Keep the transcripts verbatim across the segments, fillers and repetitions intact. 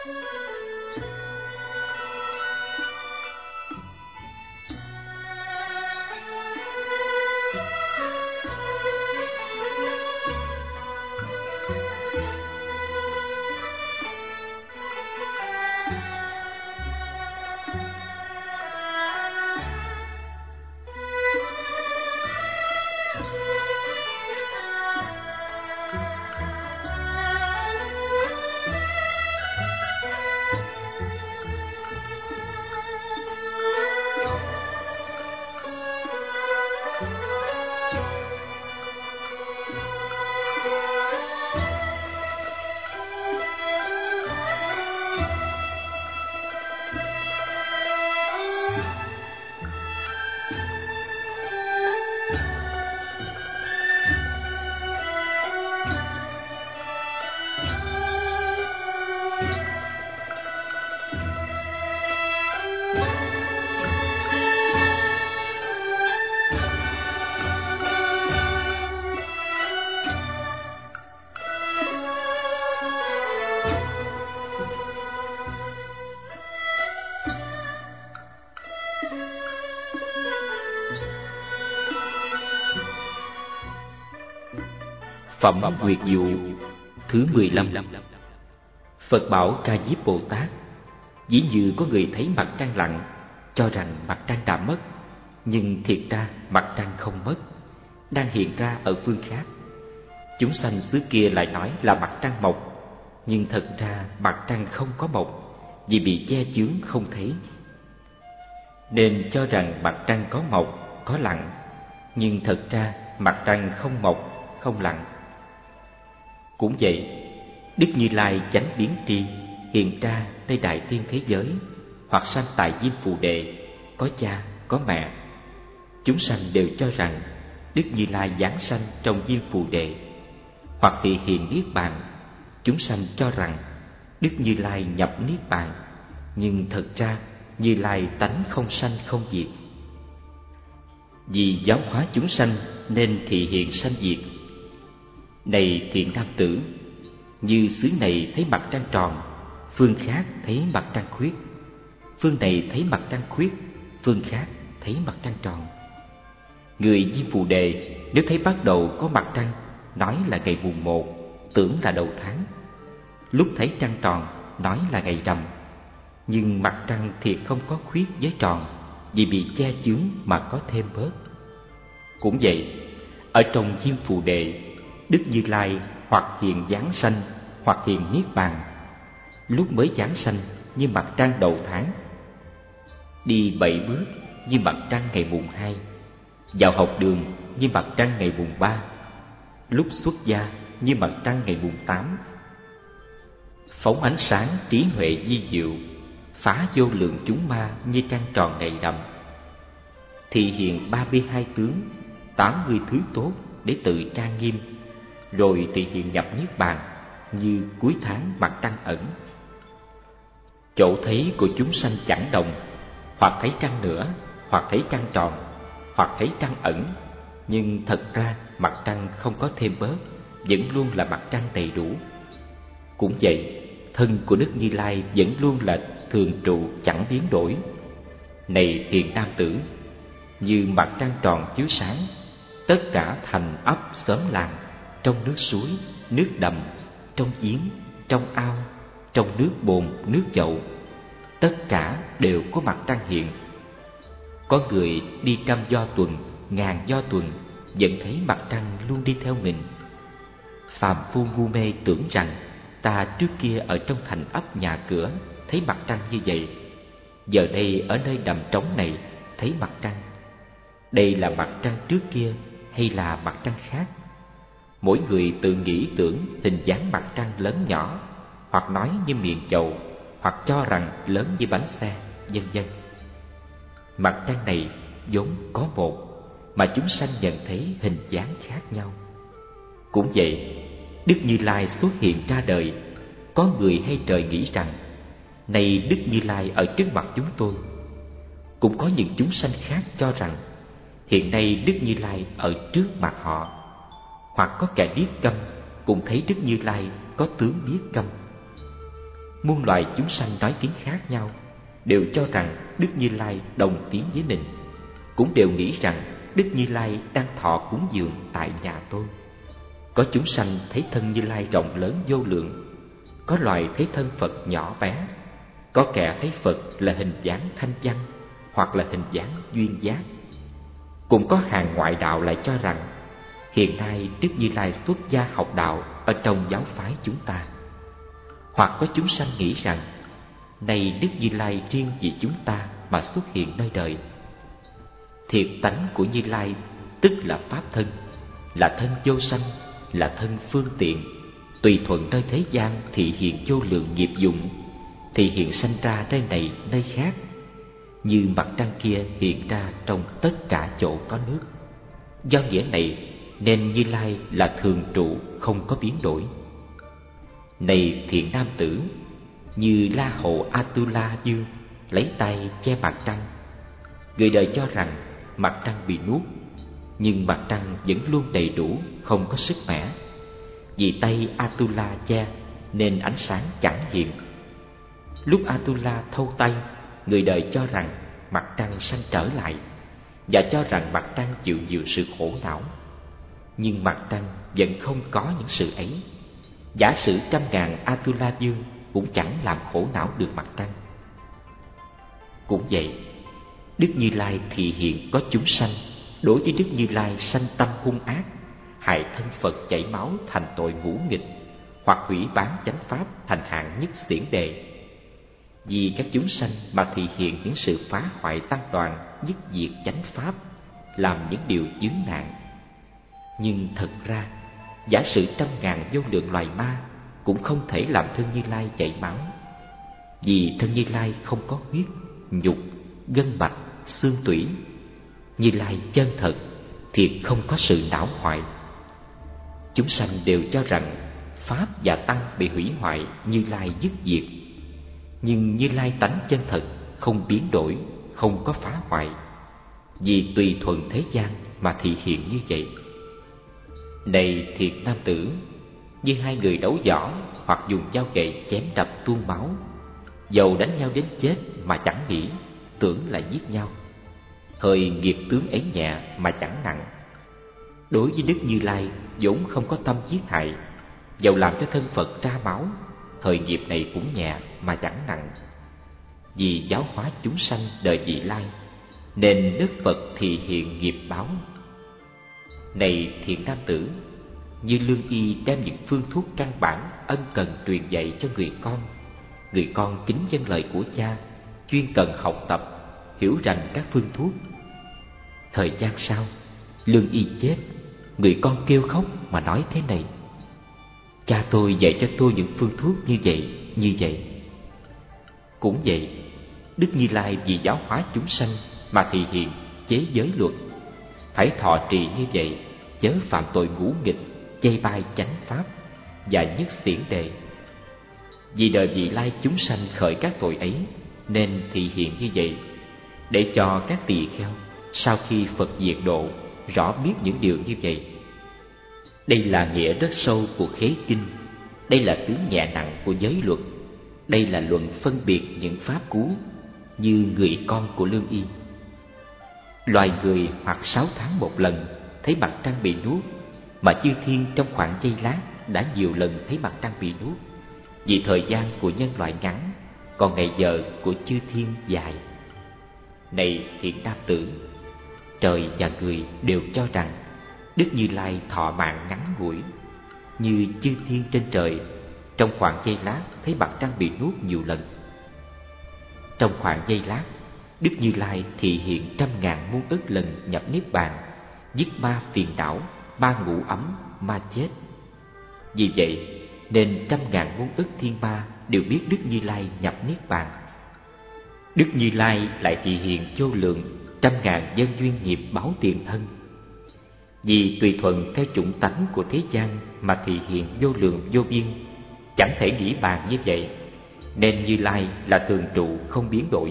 Phẩm Nguyệt Dụ thứ mười lăm. Phật bảo Ca Diếp Bồ Tát: ví như có người thấy mặt trăng lặn, cho rằng mặt trăng đã mất, nhưng thiệt ra mặt trăng không mất, đang hiện ra ở phương khác. Chúng sanh xứ kia lại nói là mặt trăng mọc, nhưng thật ra mặt trăng không có mọc, vì bị che chướng không thấy. Nên cho rằng mặt trăng có mọc, có lặn, nhưng thật ra mặt trăng không mọc, không lặn. Cũng vậy, Đức Như Lai chánh biến tri hiện ra tại đại thiên thế giới, hoặc sanh tại Diêm Phù Đề, có cha, có mẹ. Chúng sanh đều cho rằng Đức Như Lai giáng sanh trong Diêm Phù Đề, hoặc thì hiện niết bàn. Chúng sanh cho rằng Đức Như Lai nhập niết bàn, nhưng thật ra Như Lai tánh không sanh không diệt. Vì giáo hóa chúng sanh nên thị hiện sanh diệt. Này thiện nam tử, như xứ này thấy mặt trăng tròn, phương khác thấy mặt trăng khuyết. Phương này thấy mặt trăng khuyết, phương khác thấy mặt trăng tròn. Người Diêm Phù Đề nếu thấy bắt đầu có mặt trăng, nói là ngày mùng một, tưởng là đầu tháng. Lúc thấy trăng tròn, nói là ngày rằm. Nhưng mặt trăng thiệt không có khuyết với tròn, vì bị che chướng mà có thêm bớt. Cũng vậy, ở trong Diêm Phù Đề, Đức Như Lai hoặc hiện giáng sanh, hoặc hiện niết bàn. Lúc mới giáng sanh như mặt trăng đầu tháng, đi bảy bước như mặt trăng ngày mùng hai, vào học đường như mặt trăng ngày mùng ba, lúc xuất gia như mặt trăng ngày mùng tám. Phóng ánh sáng trí huệ di diệu, phá vô lượng chúng ma như trăng tròn ngày rằm. Thị hiện ba mươi hai tướng, tám mươi thứ tốt để tự trang nghiêm, rồi thị hiện nhập niết bàn như cuối tháng mặt trăng ẩn. Chỗ thấy của chúng sanh chẳng đồng, hoặc thấy trăng nữa, hoặc thấy trăng tròn, hoặc thấy trăng ẩn, nhưng thật ra mặt trăng không có thêm bớt, vẫn luôn là mặt trăng đầy đủ. Cũng vậy, thân của Đức Như Lai vẫn luôn là thường trụ chẳng biến đổi. Này thiện nam tử, như mặt trăng tròn chiếu sáng, tất cả thành ấp xóm làng, trong nước suối, nước đầm, trong giếng, trong ao, trong nước bồn, nước chậu, tất cả đều có mặt trăng hiện. Có người đi trăm do tuần, ngàn do tuần, vẫn thấy mặt trăng luôn đi theo mình. Phàm phu ngu mê tưởng rằng ta trước kia ở trong thành ấp nhà cửa thấy mặt trăng như vậy, giờ đây ở nơi đầm trống này thấy mặt trăng. Đây là mặt trăng trước kia hay là mặt trăng khác? Mỗi người tự nghĩ tưởng hình dáng mặt trăng lớn nhỏ, hoặc nói như miệng chậu, hoặc cho rằng lớn như bánh xe, vân vân. Mặt trăng này vốn có một, mà chúng sanh nhận thấy hình dáng khác nhau. Cũng vậy, Đức Như Lai xuất hiện ra đời, có người hay trời nghĩ rằng này Đức Như Lai ở trước mặt chúng tôi. Cũng có những chúng sanh khác cho rằng hiện nay Đức Như Lai ở trước mặt họ. Hoặc có kẻ điếc câm cũng thấy Đức Như Lai có tướng điếc câm. muôn loài chúng sanh nói tiếng khác nhau, đều cho rằng Đức Như Lai đồng tiếng với mình, cũng đều nghĩ rằng Đức Như Lai đang thọ cúng dường tại nhà tôi. Có chúng sanh thấy thân Như Lai rộng lớn vô lượng, có loài thấy thân Phật nhỏ bé, có kẻ thấy Phật là hình dáng thanh văn hoặc là hình dáng duyên giác. Cũng có hàng ngoại đạo lại cho rằng hiện nay Đức Như Lai xuất gia học đạo ở trong giáo phái chúng ta. Hoặc có chúng sanh nghĩ rằng này Đức Như Lai riêng vì chúng ta mà xuất hiện nơi đời. Thiệt tánh của Như Lai tức là pháp thân, là thân vô sanh, là thân phương tiện, tùy thuận nơi thế gian thị hiện vô lượng nghiệp dụng, thị hiện sanh ra nơi này nơi khác, như mặt trăng kia hiện ra trong tất cả chỗ có nước. Do nghĩa này nên Như Lai là thường trụ, không có biến đổi. Này thiện nam tử, như La Hầu Atula Dương lấy tay che mặt trăng, người đời cho rằng mặt trăng bị nuốt, nhưng mặt trăng vẫn luôn đầy đủ, không có sức mẻ. Vì tay Atula che nên ánh sáng chẳng hiện. Lúc Atula thâu tay, người đời cho rằng mặt trăng sanh trở lại, và cho rằng mặt trăng chịu nhiều sự khổ não. Nhưng mặt trăng vẫn không có những sự ấy. Giả sử trăm ngàn Atula Dương cũng chẳng làm khổ não được mặt trăng. Cũng vậy, Đức Như Lai thì hiện có chúng sanh đối với Đức Như Lai sanh tâm hung ác, hại thân Phật chảy máu thành tội ngũ nghịch, hoặc hủy bán chánh pháp thành hạng nhất xiển đề. Vì các chúng sanh mà thị hiện những sự phá hoại tăng đoàn, dứt diệt chánh pháp, làm những điều chướng nạn. Nhưng thật ra, giả sử trăm ngàn vô lượng loài ma cũng không thể làm thân Như Lai chảy máu. Vì thân Như Lai không có huyết, nhục, gân mạch, xương tủy. Như Lai chân thật, thiệt không có sự não hoại. Chúng sanh đều cho rằng pháp và tăng bị hủy hoại, Như Lai dứt diệt. Nhưng Như Lai tánh chân thật, không biến đổi, không có phá hoại. Vì tùy thuận thế gian mà thị hiện như vậy. Này thiện nam tử, như hai người đấu võ hoặc dùng dao gậy chém đập tuôn máu, dầu đánh nhau đến chết mà chẳng nghĩ, tưởng là giết nhau, thời nghiệp tướng ấy nhẹ mà chẳng nặng. Đối với Đức Như Lai vốn không có tâm giết hại, dầu làm cho thân Phật ra máu, thời nghiệp này cũng nhẹ mà chẳng nặng. Vì giáo hóa chúng sanh đời vị lai, nên Đức Phật thì hiện nghiệp báo. Này thiện nam tử, như lương y đem những phương thuốc căn bản ân cần truyền dạy cho người con, người con kính vâng lời của cha, chuyên cần học tập, hiểu rành các phương thuốc. Thời gian sau, lương y chết, người con kêu khóc mà nói thế này: cha tôi dạy cho tôi những phương thuốc như vậy, như vậy. Cũng vậy, Đức Như Lai vì giáo hóa chúng sanh mà thị hiện chế giới luật, phải thọ trì như vậy, chớ phạm tội ngũ nghịch, chê bai chánh pháp và nhất xiển đề. Vì đời vị lai chúng sanh khởi các tội ấy, nên thị hiện như vậy, để cho các tỳ kheo sau khi Phật diệt độ rõ biết những điều như vậy. Đây là nghĩa rất sâu của khế kinh, đây là tướng nhẹ nặng của giới luật, đây là luận phân biệt những pháp cú, như người con của lương y. Loài người hoặc sáu tháng một lần thấy mặt trăng bị nuốt, mà chư thiên trong khoảng giây lát đã nhiều lần thấy mặt trăng bị nuốt. Vì thời gian của nhân loại ngắn, còn ngày giờ của chư thiên dài. Này thiện nam tử, trời và người đều cho rằng Đức Như Lai thọ mạng ngắn ngủi, như chư thiên trên trời trong khoảng giây lát thấy mặt trăng bị nuốt nhiều lần. Trong khoảng giây lát, Đức Như Lai thị hiện trăm ngàn muôn ức lần nhập niết bàn, dứt ma phiền não, ma ngũ ấm, ma chết. Vì vậy nên trăm ngàn muôn ức thiên ma đều biết Đức Như Lai nhập niết bàn. Đức Như Lai lại thị hiện vô lượng trăm ngàn nhân duyên nghiệp báo tiền thân. Vì tùy thuận theo chủng tánh của thế gian mà thị hiện vô lượng vô biên, chẳng thể nghĩ bàn như vậy, nên Như Lai là thường trụ không biến đổi.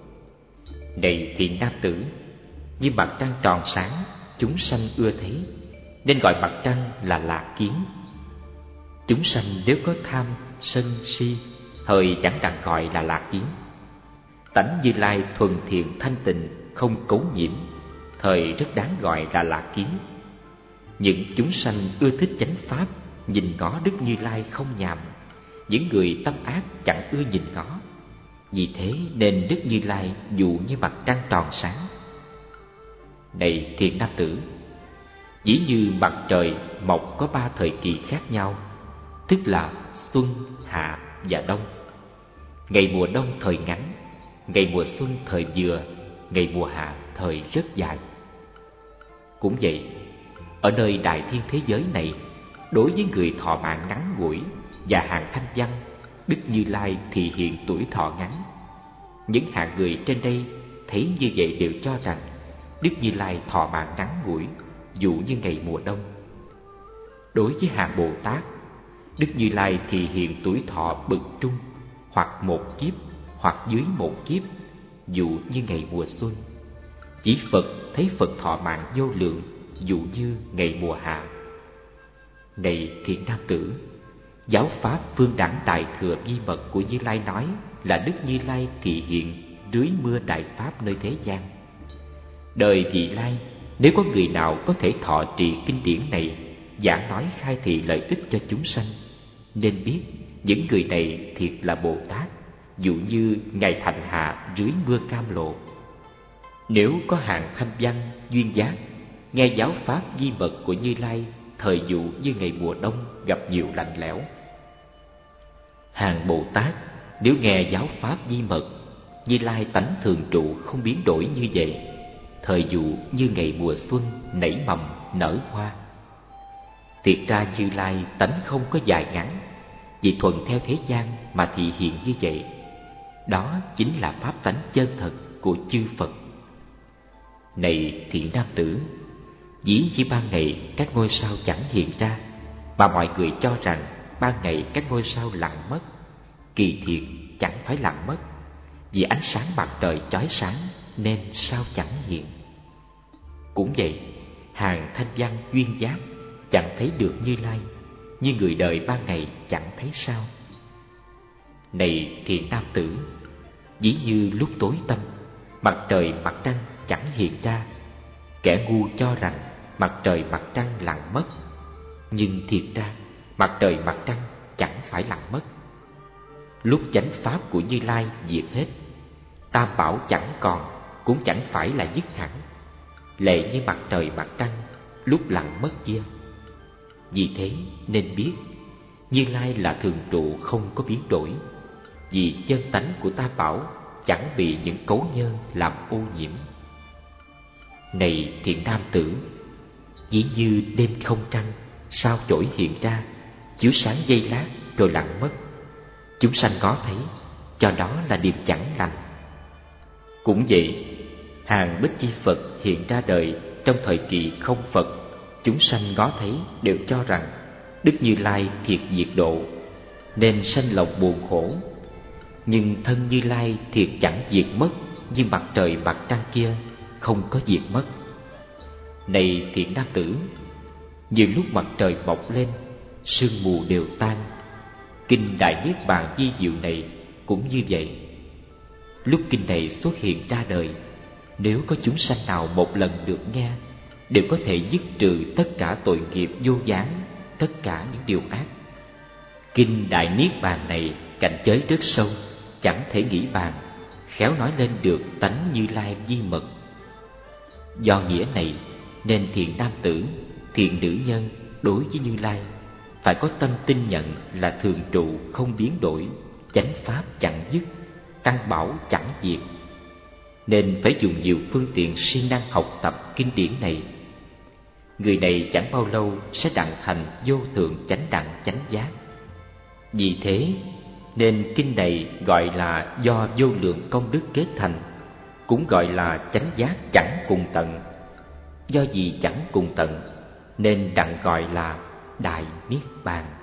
Này thiện nam tử, như mặt trăng tròn sáng, chúng sanh ưa thấy, nên gọi mặt trăng là lạc kiến. Chúng sanh nếu có tham, sân, si, thời chẳng đặng gọi là lạc kiến. Tánh Như Lai thuần thiện thanh tịnh, không cấu nhiễm, thời rất đáng gọi là lạc kiến. Những chúng sanh ưa thích chánh pháp, nhìn ngó Đức Như Lai không nhàm. Những người tâm ác chẳng ưa nhìn ngó. Vì thế nên Đức Như Lai dụ như mặt trăng tròn sáng. Này thiện nam tử, dĩ như mặt trời mọc có ba thời kỳ khác nhau, tức là xuân, hạ và đông. Ngày mùa đông thời ngắn, ngày mùa xuân thời vừa, ngày mùa hạ thời rất dài. Cũng vậy, ở nơi đại thiên thế giới này, đối với người thọ mạng ngắn ngủi và hạng thanh văn, Đức Như Lai thì hiện tuổi thọ ngắn. Những hạng người trên đây thấy như vậy đều cho rằng Đức Như Lai thọ mạng ngắn ngủi, dụ như ngày mùa đông. Đối với hạng Bồ Tát, Đức Như Lai thì hiện tuổi thọ bậc trung, hoặc một kiếp, hoặc dưới một kiếp, dụ như ngày mùa xuân. Chỉ Phật thấy Phật thọ mạng vô lượng, dụ như ngày mùa hạ. Này thiện nam tử, giáo pháp phương đẳng đại thừa vi mật của Như Lai nói là Đức Như Lai thị hiện dưới mưa đại pháp nơi thế gian. Đời vị lai, nếu có người nào có thể thọ trì kinh điển này, giảng nói khai thị lợi ích cho chúng sanh, nên biết những người này thiệt là Bồ Tát, dụ như ngày thành hạ dưới mưa cam lộ. Nếu có hạng thanh văn duyên giác, nghe giáo pháp vi mật của Như Lai, thời dụ như ngày mùa đông gặp nhiều lạnh lẽo. Hàng Bồ Tát nếu nghe giáo pháp vi mật, Như Lai tánh thường trụ không biến đổi như vậy, thời dụ như ngày mùa xuân nảy mầm nở hoa. Thiệt ra Như Lai tánh không có dài ngắn, vì thuận theo thế gian mà thị hiện như vậy. Đó chính là pháp tánh chân thật của chư Phật. Này thiện nam tử, dĩ như ban ngày các ngôi sao chẳng hiện ra, mà mọi người cho rằng ban ngày các ngôi sao lặng mất. Kỳ thiệt chẳng phải lặng mất, vì ánh sáng mặt trời chói sáng nên sao chẳng hiện. Cũng vậy, hàng thanh văn duyên giác chẳng thấy được Như Lai, như người đời ban ngày chẳng thấy sao. Này thiện nam tử, dĩ như lúc tối tăm, mặt trời mặt trăng chẳng hiện ra, kẻ ngu cho rằng mặt trời mặt trăng lặng mất, nhưng thiệt ra mặt trời mặt trăng chẳng phải lặng mất. Lúc chánh pháp của Như Lai diệt hết, tam bảo chẳng còn, cũng chẳng phải là dứt hẳn, lệ như mặt trời mặt trăng lúc lặng mất kia. Vì thế nên biết Như Lai là thường trụ không có biến đổi, vì chân tánh của tam bảo chẳng bị những cấu nhơ làm ô nhiễm. Này thiện nam tử, dĩ như đêm không trăng, sao chổi hiện ra, chiếu sáng giây lát rồi lặng mất. Chúng sanh có thấy, cho đó là điềm chẳng lành. Cũng vậy, hàng Bích Chi Phật hiện ra đời trong thời kỳ không Phật, chúng sanh ngó thấy đều cho rằng Đức Như Lai thiệt diệt độ, nên sanh lòng buồn khổ. Nhưng thân Như Lai thiệt chẳng diệt mất, như mặt trời mặt trăng kia không có diệt mất. Này thiện nam tử, nhiều lúc mặt trời mọc lên, sương mù đều tan. Kinh Đại Niết Bàn Di Diệu này cũng như vậy. Lúc kinh này xuất hiện ra đời, nếu có chúng sanh nào một lần được nghe, đều có thể dứt trừ tất cả tội nghiệp vô gián, tất cả những điều ác. Kinh Đại Niết Bàn này cảnh giới rất sâu, chẳng thể nghĩ bàn, khéo nói lên được tánh Như Lai di mật. Do nghĩa này nên thiện nam tử, thiện nữ nhân đối với Như Lai phải có tâm tin nhận là thường trụ không biến đổi, chánh pháp chẳng dứt, tăng bảo chẳng diệt. Nên phải dùng nhiều phương tiện siêng năng học tập kinh điển này. Người này chẳng bao lâu sẽ đặng thành vô thượng chánh đẳng chánh giác. Vì thế nên kinh này gọi là do vô lượng công đức kết thành, cũng gọi là chánh giác chẳng cùng tận. Do gì chẳng cùng tận nên đặng gọi là Đại Niết Bàn.